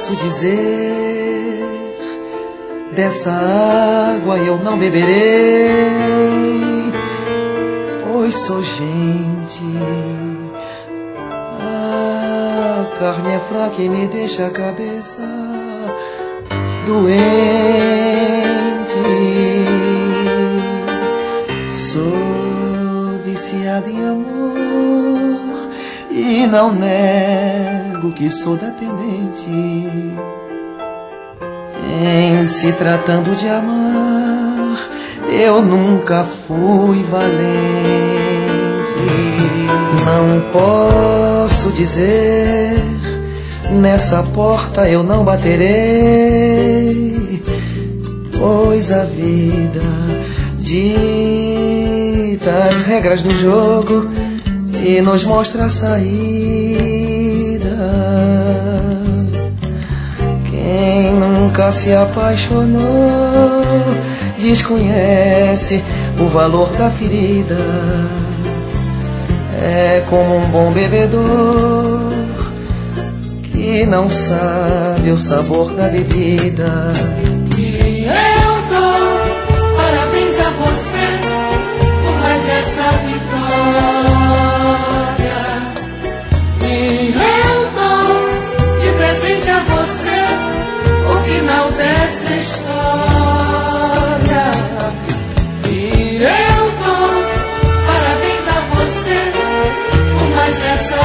posso dizer, dessa água eu não beberei, pois sou gente. A carne é fraca e me deixa a cabeça doente. Sou viciado em amor e não nego que sou dependente. Em se tratando de amar, eu nunca fui valente. Não posso dizer, nessa porta eu não baterei, pois a vida dita as regras do jogo e nos mostra a saída. Quem nunca se apaixonou desconhece o valor da ferida. É como um bom bebedor que não sabe o sabor da bebida. E eu dou parabéns a você por mais essa vitória. E eu dou de presente a você o final dessa história. E eu dou parabéns a você por mais essa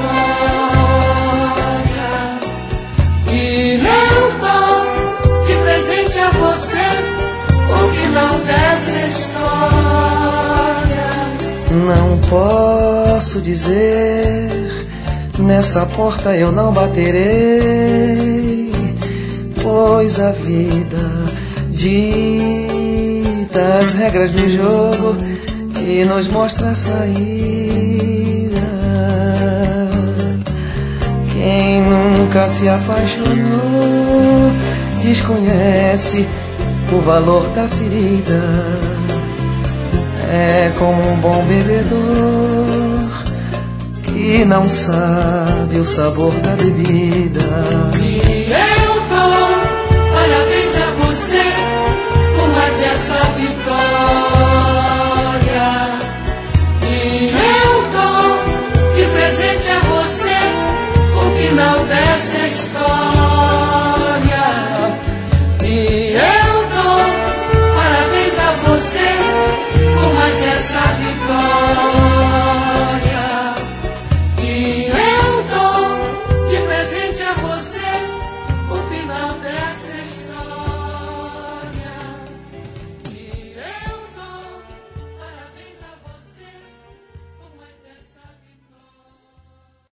vitória. E eu dou de presente a você o final dessa história. Não posso dizer, nessa porta eu não baterei, pois a vida dita as regras do jogo e nos mostra a saída. Quem nunca se apaixonou desconhece o valor da ferida. É como um bom bebedor que não sabe o sabor da bebida.